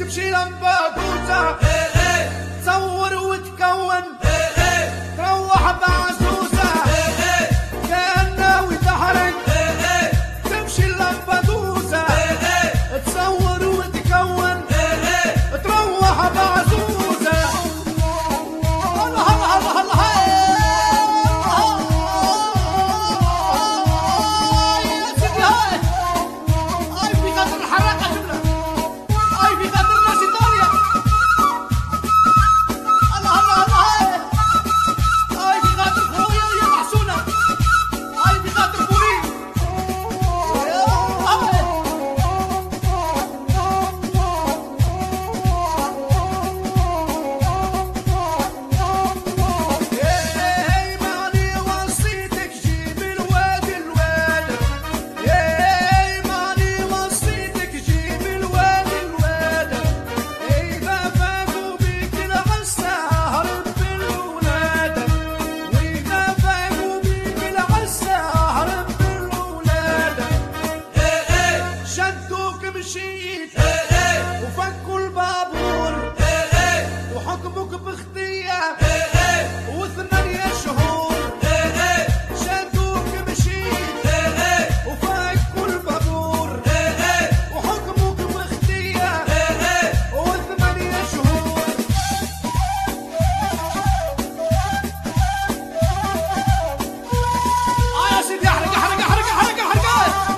تمشي لمبادوسة تصور وتكون تروح بعزوزة كان ناوي تحرق تمشي لمبادوسة تصور وتكون تروح بعزوزة هلا هلا هلا هلا وفكوا البابور وحكمك باختيار وثمانية شهور شدوك مشيت وفكوا البابور وحكمك باختيار وثمانية شهور يا سيدي احرق احرق احرق احرق احرق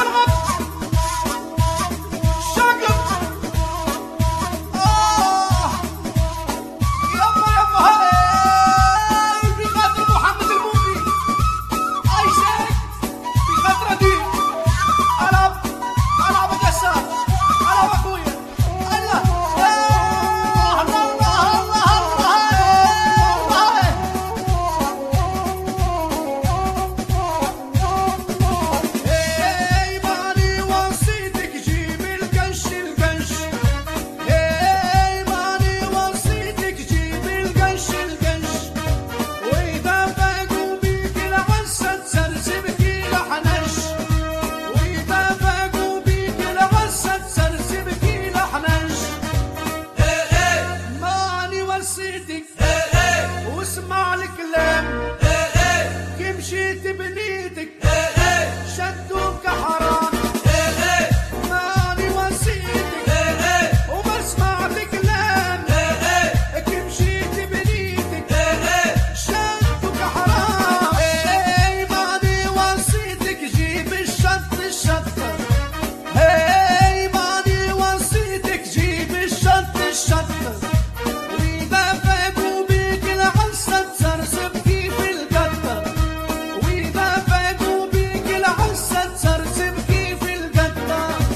واسمع الكلام كي مشيت بنيتك شدوك حرام ماني وصيتك وما سمعت كلام كي مشيت بنيتك شدوك حرام ماني وصيتك جيب الشط الشطة ماني وصيتك جيب الشط الشطة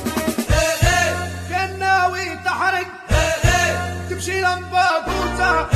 تمشي لمبادوسة